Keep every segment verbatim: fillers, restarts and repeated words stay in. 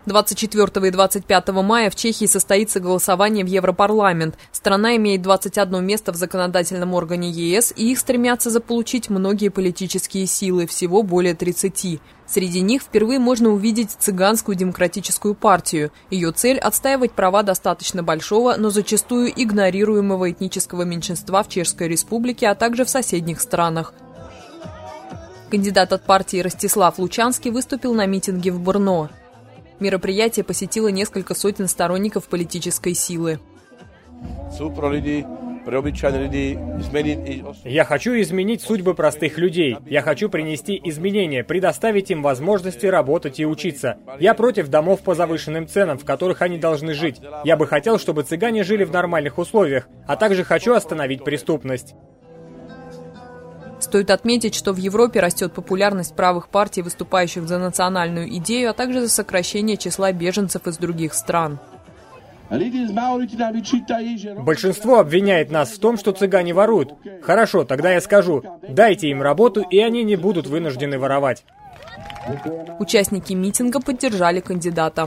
двадцать четвёртого и двадцать пятого мая в Чехии состоится голосование в Европарламент. Страна имеет двадцать одно место в законодательном органе ЕС, и их стремятся заполучить многие политические силы, всего более тридцати. Среди них впервые можно увидеть Цыганскую демократическую партию. Ее цель – отстаивать права достаточно большого, но зачастую игнорируемого этнического меньшинства в Чешской Республике, а также в соседних странах. Кандидат от партии Ростислав Лучанский выступил на митинге в Брно. Мероприятие посетило несколько сотен сторонников политической силы. Я хочу изменить судьбы простых людей. Я хочу принести изменения, предоставить им возможности работать и учиться. Я против домов по завышенным ценам, в которых они должны жить. Я бы хотел, чтобы цыгане жили в нормальных условиях, а также хочу остановить преступность. Стоит отметить, что в Европе растет популярность правых партий, выступающих за национальную идею, а также за сокращение числа беженцев из других стран. Большинство обвиняет нас в том, что цыгане воруют. Хорошо, тогда я скажу, дайте им работу, и они не будут вынуждены воровать. Участники митинга поддержали кандидата.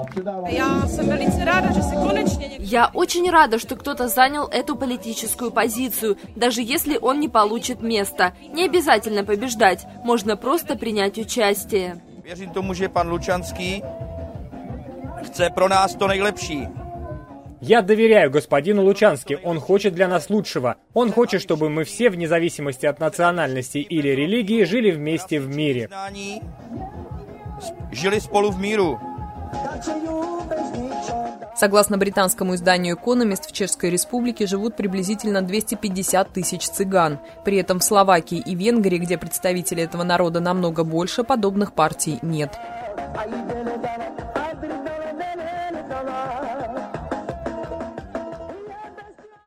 Я очень рада, что кто-то занял эту политическую позицию, даже если он не получит место. Не обязательно побеждать, можно просто принять участие. Věřím tomu, že pan Lučanský chce pro nás to nejlepší. Я доверяю господину Лучански, он хочет для нас лучшего. Он хочет, чтобы мы все, вне зависимости от национальности или религии, жили вместе в мире. Жили спolu в миру. Согласно британскому изданию «Экономист», в Чешской Республике живут приблизительно двести пятьдесят тысяч цыган. При этом в Словакии и Венгрии, где представителей этого народа намного больше, подобных партий нет.